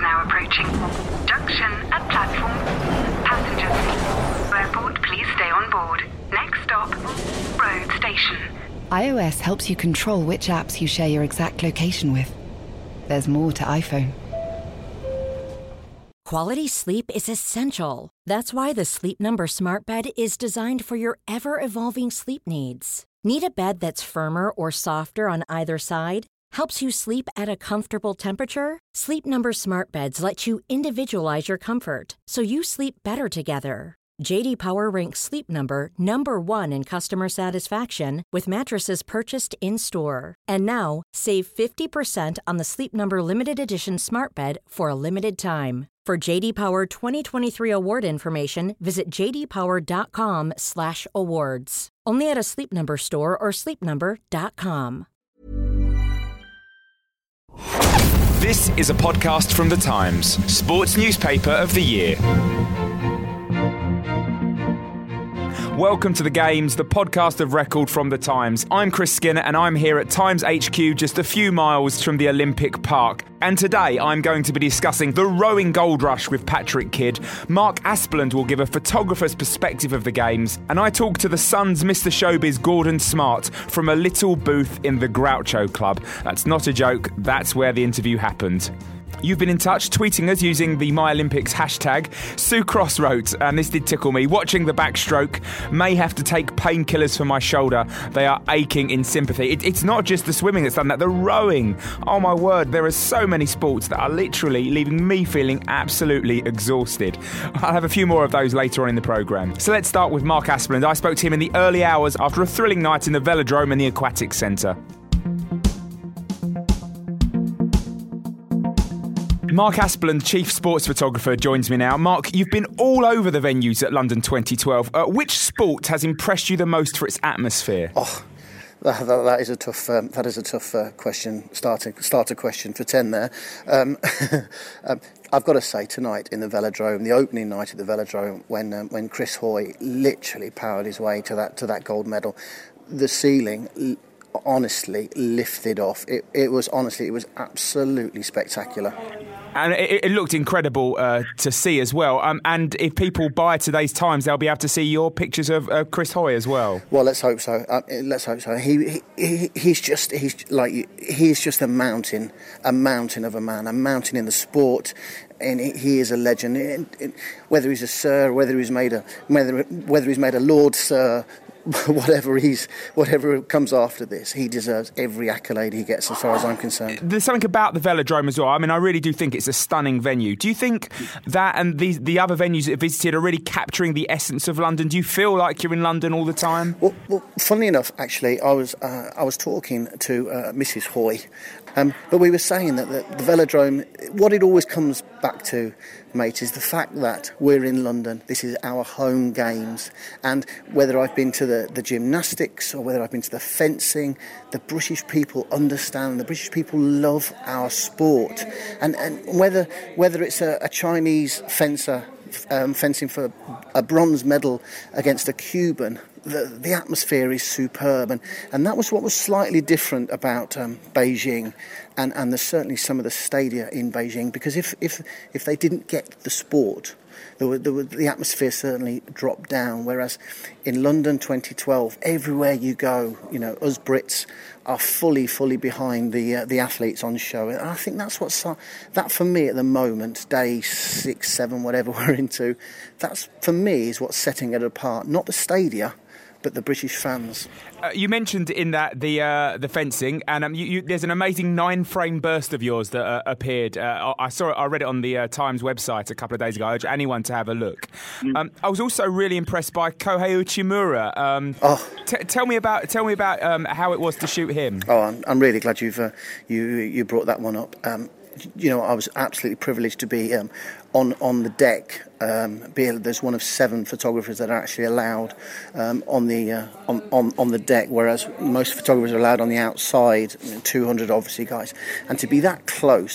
now approaching. Junction at platform. Passengers. Airport, please stay on board. Next stop, road station. iOS helps you control which apps you share your exact location with. There's more to iPhone. Quality sleep is essential. That's why the Sleep Number Smart Bed is designed for your ever-evolving sleep needs. Need a bed that's firmer or softer on either side? Helps you sleep at a comfortable temperature? Sleep Number Smart Beds let you individualize your comfort, so you sleep better together. J.D. Power ranks Sleep Number number 1 in customer satisfaction with mattresses purchased in-store. And now, save 50% on the Sleep Number Limited Edition Smart Bed for a limited time. For J.D. Power 2023 award information, visit jdpower.com/awards. Only at a Sleep Number store or sleepnumber.com. This is a podcast from The Times, sports newspaper of the year. Welcome to The Games, the podcast of record from The Times. I'm Chris Skinner and I'm here at Times HQ just a few miles from the Olympic Park. And today I'm going to be discussing the rowing gold rush with Patrick Kidd. Mark Aspland will give a photographer's perspective of the Games. And I talk to the Sun's Mr. Showbiz Gordon Smart from a little booth in the Groucho Club. That's not a joke, that's where the interview happened. You've been in touch, tweeting us using the MyOlympics hashtag. Sue Cross wrote, and this did tickle me, watching the backstroke, may have to take painkillers for my shoulder. They are aching in sympathy. It's not just the swimming that's done that, the rowing. Oh my word, there are so many sports that are literally leaving me feeling absolutely exhausted. I'll have a few more of those later on in the programme. So let's start with Mark Aspland. I spoke to him in the early hours after a thrilling night in the Velodrome and the Aquatic Centre. Mark Aspland, chief sports photographer, joins me now. Mark, you've been all over the venues at London 2012. Which sport has impressed you the most for its atmosphere? Oh, that is a tough. That is a tough question. Starter question for 10 there. I've got to say, tonight in the Velodrome, the opening night at the Velodrome, when Chris Hoy literally powered his way to that gold medal, the ceiling honestly lifted off. It was absolutely spectacular. And it looked incredible to see as well. And if people buy today's Times, they'll be able to see your pictures of Chris Hoy as well. Well, let's hope so. He's just a mountain of a man, a mountain in the sport. And he is a legend. Whether he's a sir, whether he's made a Lord Sir, whatever comes after this, he deserves every accolade he gets, as far as I'm concerned. There's something about the Velodrome as well. I mean, I really do think it's a stunning venue. Do you think that and the other venues that visited are really capturing the essence of London? Do you feel like you're in London all the time? Well, funnily enough, actually, I was talking to Mrs. Hoy, but we were saying that the Velodrome, what it always comes back to, mate, is the fact that we're in London. This is our home games, and whether I've been to the gymnastics or whether I've been to the fencing, the British people understand. The British people love our sport, and whether it's a Chinese fencer fencing for a bronze medal against a Cuban, the atmosphere is superb, and that was what was slightly different about Beijing, and there's certainly some of the stadia in Beijing, because if they didn't get the sport, the atmosphere certainly dropped down. Whereas in London 2012, everywhere you go, us Brits are fully behind the athletes on show. And I think that's that for me at the moment, day 6, 7, whatever we're into, that's for me is what's setting it apart. Not the stadia, but the British fans. You mentioned in that the fencing, and there's an amazing 9-frame burst of yours that appeared. I saw it. I read it on the Times website a couple of days ago. I urge anyone to have a look. I was also really impressed by Kohei Uchimura. Tell me about how it was to shoot him. Oh, I'm really glad you brought that one up. I was absolutely privileged to be on the deck. There's one of 7 photographers that are actually allowed on the deck, whereas most photographers are allowed on the outside. 200 obviously guys, and to be that close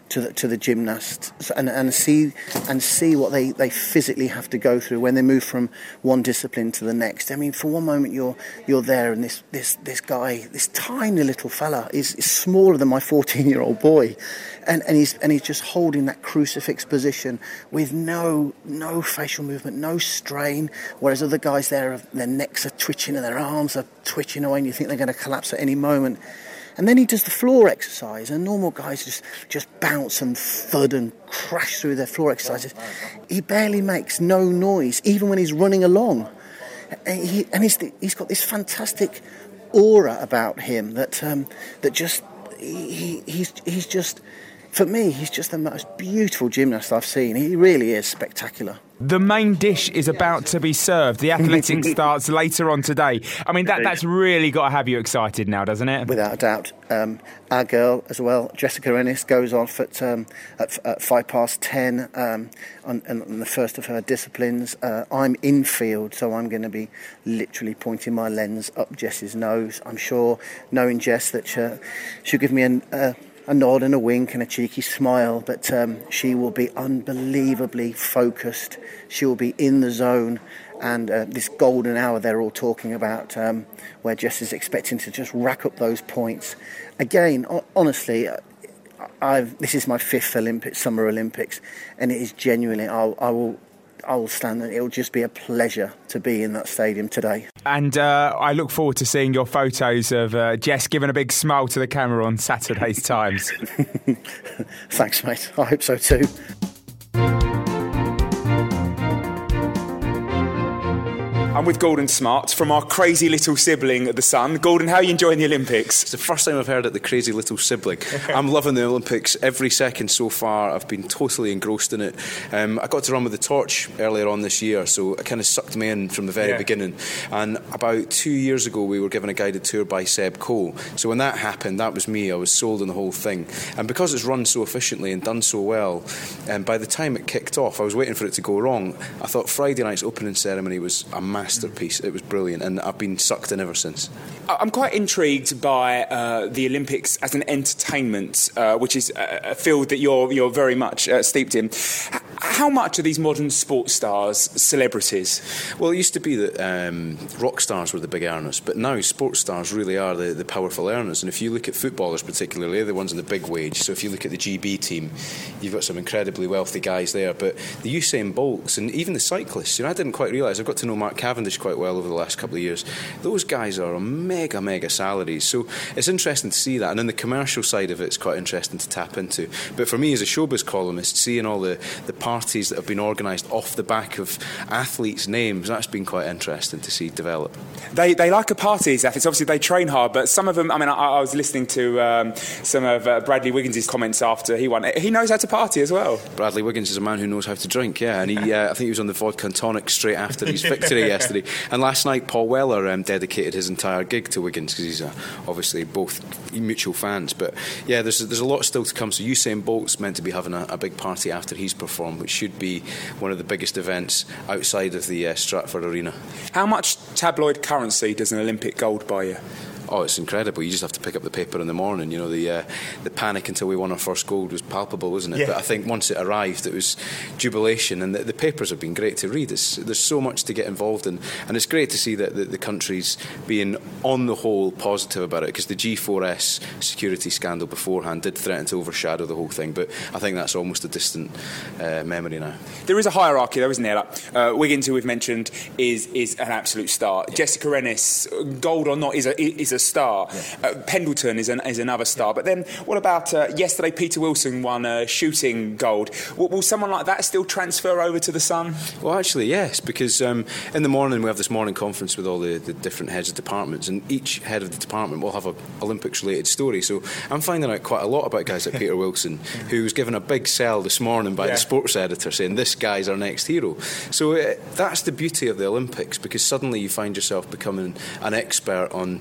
to the gymnasts and see what they physically have to go through when they move from one discipline to the next. I mean, for one moment you're there, and this guy, this tiny little fella, is smaller than my 14-year-old boy, and he's just holding that crucifix position with no facial movement, no strain, whereas other guys their necks are twitching and their arms are twitching away, and you think they're going to collapse at any moment. And then he does the floor exercise, and normal guys just bounce and thud and crash through their floor exercises. He barely makes no noise, even when he's running along. And he's got this fantastic aura about him that just he's just, for me, he's just the most beautiful gymnast I've seen. He really is spectacular. The main dish is about to be served. The athletics starts later on today. I mean, that's really got to have you excited now, doesn't it? Without a doubt. Our girl as well, Jessica Ennis, goes off at 10:05 on the first of her disciplines. I'm infield, so I'm going to be literally pointing my lens up Jess's nose. I'm sure, knowing Jess, that she'll give me a nod and a wink and a cheeky smile, but she will be unbelievably focused. She will be in the zone, and this golden hour they're all talking about, where Jess is expecting to just rack up those points. Again, honestly, this is my 5th Summer Olympics, and it is genuinely, I will stand there. It'll just be a pleasure to be in that stadium today. And I look forward to seeing your photos of Jess giving a big smile to the camera on Saturday's Times. Thanks, mate. I hope so too. I'm with Gordon Smart from our crazy little sibling, The Sun. Gordon, how are you enjoying the Olympics? It's the first time I've heard it, the crazy little sibling. I'm loving the Olympics every second so far. I've been totally engrossed in it. I got to run with the torch earlier on this year, so it kind of sucked me in from the very beginning. And about 2 years ago, we were given a guided tour by Seb Coe. So when that happened, that was me. I was sold on the whole thing. And because it's run so efficiently and done so well, by the time it kicked off, I was waiting for it to go wrong. I thought Friday night's opening ceremony was a masterpiece. It was brilliant, and I've been sucked in ever since. I'm quite intrigued by the Olympics as an entertainment, which is a field that you're very much steeped in. How much are these modern sports stars celebrities? Well, it used to be that rock stars were the big earners, but now sports stars really are the powerful earners. And if you look at footballers particularly, they're the ones on the big wage. So if you look at the GB team, you've got some incredibly wealthy guys there. But the Usain Bolts and even the cyclists, I didn't quite realise, I've got to know Mark Cavendish quite well over the last couple of years. Those guys are on mega salaries. So it's interesting to see that. And then the commercial side of it's quite interesting to tap into. But for me as a showbiz columnist, seeing all the parties that have been organised off the back of athletes' names, that's been quite interesting to see develop. They like a party, these athletes. Obviously they train hard, but some of them, I mean, I was listening to some of Bradley Wiggins' comments after he won. He knows how to party as well. Bradley Wiggins is a man who knows how to drink, and he I think he was on the vodka and tonic straight after his victory yesterday. And last night Paul Weller dedicated his entire gig to Wiggins, because he's obviously both mutual fans. But yeah, there's a lot still to come. So Usain Bolt's meant to be having a big party after he's performed, which should be one of the biggest events outside of the Stratford Arena. How much tabloid currency does an Olympic gold buy you? Oh, it's incredible. You just have to pick up the paper in the morning. The panic until we won our first gold was palpable, wasn't it? Yeah. But I think once it arrived, it was jubilation, and the papers have been great to read. There's so much to get involved in, and it's great to see that the country's being, on the whole, positive about it, because the G4S security scandal beforehand did threaten to overshadow the whole thing, but I think that's almost a distant memory now. There is a hierarchy, though, isn't there? Like, Wiggins, who we've mentioned, is an absolute star. Yeah. Jessica Ennis, gold or not, is a star. Yeah. Pendleton is another star. But then what about yesterday Peter Wilson won shooting gold? Will someone like that still transfer over to the Sun? Well, actually, yes, because in the morning we have this morning conference with all the different heads of departments, and each head of the department will have an Olympics-related story. So I'm finding out quite a lot about guys like Peter Wilson, who was given a big sell this morning by the sports editor saying, this guy's our next hero. So that's the beauty of the Olympics, because suddenly you find yourself becoming an expert on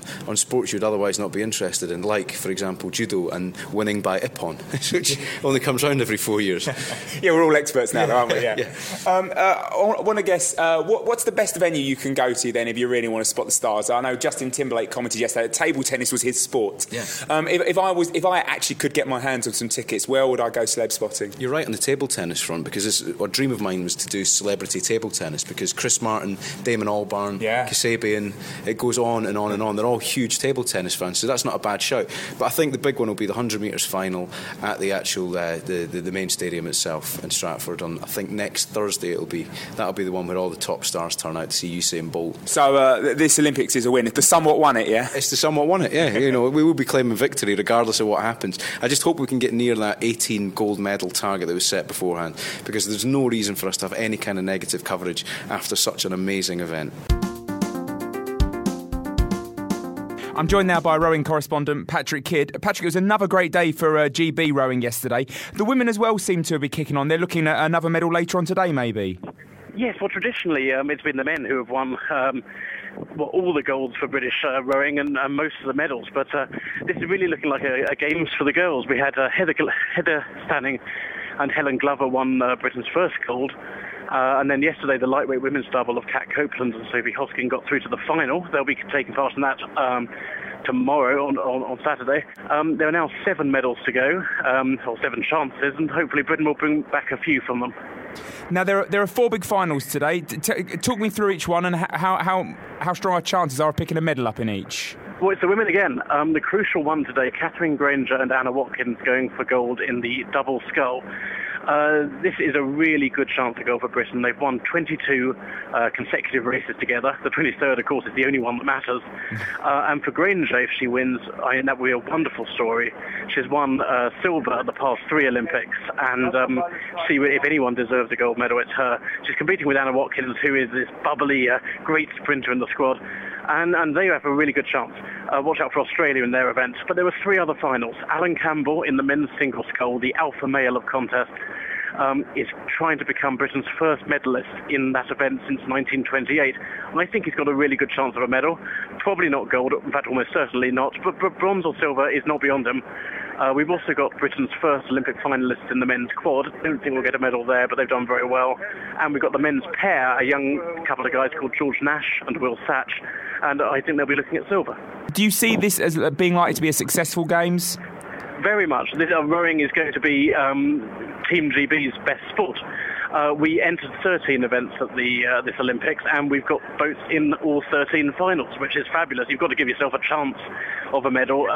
sports you'd otherwise not be interested in, like, for example, judo and winning by ippon, which only comes round every 4 years. Yeah, we're all experts now, aren't we? Yeah. Yeah. I want to guess, what's the best venue you can go to then if you really want to spot the stars? I know Justin Timberlake commented yesterday that table tennis was his sport. Yeah. If I actually could get my hands on some tickets, where would I go celeb spotting? You're right on the table tennis front, because a dream of mine was to do celebrity table tennis, because Chris Martin, Damon Albarn, Kasabian, it goes on and on and on. They're all huge table tennis fans, so that's not a bad shout. But I think the big one will be the 100 metres final at the actual the main stadium itself in Stratford. On I think next Thursday that'll be the one where all the top stars turn out to see Usain Bolt. So this Olympics is a win. It's the somewhat won it, yeah. It's the somewhat won it, yeah. You know, we will be claiming victory regardless of what happens. I just hope we can get near that 18 gold medal target that was set beforehand, because there's no reason for us to have any kind of negative coverage after such an amazing event. I'm joined now by rowing correspondent Patrick Kidd. Patrick, it was another great day for GB rowing yesterday. The women as well seem to be kicking on. They're looking at another medal later on today, maybe. Yes, well, traditionally it's been the men who have won all the golds for British rowing and most of the medals. But this is really looking like a games for the girls. We had Heather Stanning and Helen Glover won Britain's first gold. And then yesterday, the lightweight women's double of Kat Copeland and Sophie Hosking got through to the final. They'll be taking part in that tomorrow on Saturday. There are now 7 medals to go, or 7 chances, and hopefully Britain will bring back a few from them. Now, there are 4 big finals today. Talk me through each one and how strong our chances are of picking a medal up in each. Well, it's the women again. The crucial one today, Catherine Granger and Anna Watkins going for gold in the double scull. This is a really good chance to go for Britain. They've won 22 consecutive races together. The 23rd, of course, is the only one that matters. And for Granger, if she wins, that will be a wonderful story. She's won silver at the past 3 Olympics, and if anyone deserves a gold medal, it's her. She's competing with Anna Watkins, who is this bubbly, great sprinter in the squad. And they have a really good chance. Watch out for Australia in their event. But there were 3 other finals. Alan Campbell in the men's single scull, the alpha male of contest, is trying to become Britain's first medalist in that event since 1928. And I think he's got a really good chance of a medal. Probably not gold, in fact almost certainly not, but bronze or silver is not beyond him. We've also got Britain's first Olympic finalists in the men's quad. I don't think we'll get a medal there, but they've done very well. And we've got the men's pair, a young couple of guys called George Nash and Will Satch, and I think they'll be looking at silver. Do you see this as being likely to be a successful Games? Very much. Rowing is going to be Team GB's best sport. We entered 13 events at this Olympics, and we've got boats in all 13 finals, which is fabulous. You've got to give yourself a chance of a medal.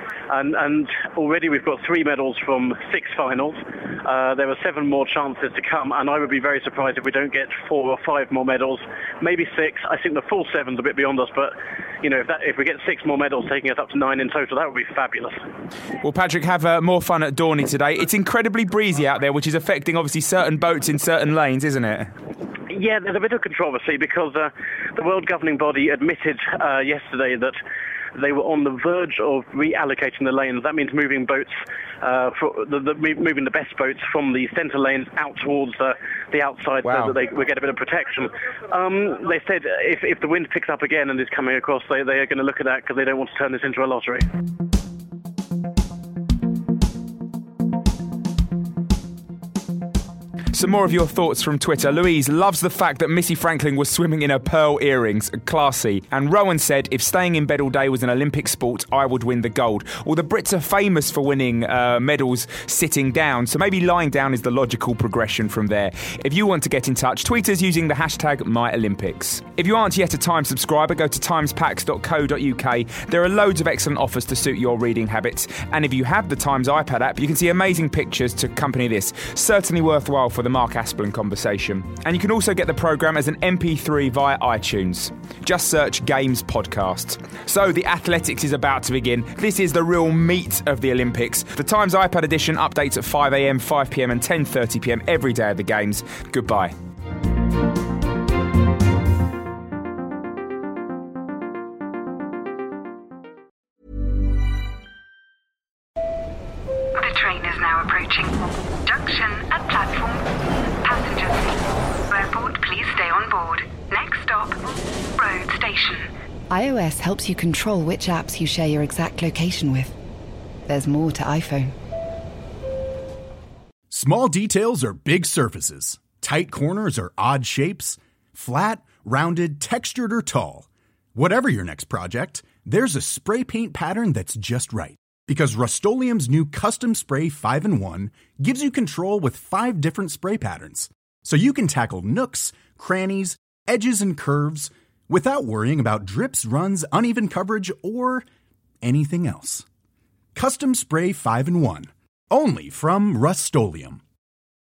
And already we've got 3 medals from 6 finals. There are 7 more chances to come, and I would be very surprised if we don't get 4 or 5 more medals, maybe 6. I think the full 7's a bit beyond us, but you know, if we get 6 more medals, taking us up to 9 in total, that would be fabulous. Well, Patrick, have more fun at Dorney today. It's incredibly breezy out there, which is affecting obviously certain boats in certain lanes, isn't it? Yeah, there's a bit of controversy because the World Governing Body admitted yesterday that they were on the verge of reallocating the lanes. That means moving boats, moving the best boats from the centre lanes out towards the outside, so that they will get a bit of protection. They said if the wind picks up again and is coming across, they are going to look at that because they don't want to turn this into a lottery. Some more of your thoughts from Twitter. Louise loves the fact that Missy Franklin was swimming in her pearl earrings. Classy. And Rowan said, if staying in bed all day was an Olympic sport, I would win the gold. Well, the Brits are famous for winning medals sitting down, so maybe lying down is the logical progression from there. If you want to get in touch, tweet us using the hashtag MyOlympics. If you aren't yet a Times subscriber, go to timespacks.co.uk. There are loads of excellent offers to suit your reading habits. And if you have the Times iPad app, you can see amazing pictures to accompany this. Certainly worthwhile for the Mark Aspelin conversation. And you can also get the programme as an MP3 via iTunes. Just search Games Podcast. So the athletics is about to begin. This is the real meat of the Olympics. The Times iPad edition updates at 5 a.m, 5 p.m, and 10:30 p.m. every day of the Games. Goodbye. The train is now approaching. Junction at platform. Passengers, airport, please stay on board. Next stop, road station. iOS helps you control which apps you share your exact location with. There's more to iPhone. Small details are big surfaces. Tight corners are odd shapes. Flat, rounded, textured, or tall. Whatever your next project, there's a spray paint pattern that's just right. Because Rust-Oleum's new Custom Spray 5-in-1 gives you control with 5 different spray patterns. So you can tackle nooks, crannies, edges, and curves without worrying about drips, runs, uneven coverage, or anything else. Custom Spray 5-in-1. Only from Rust-Oleum.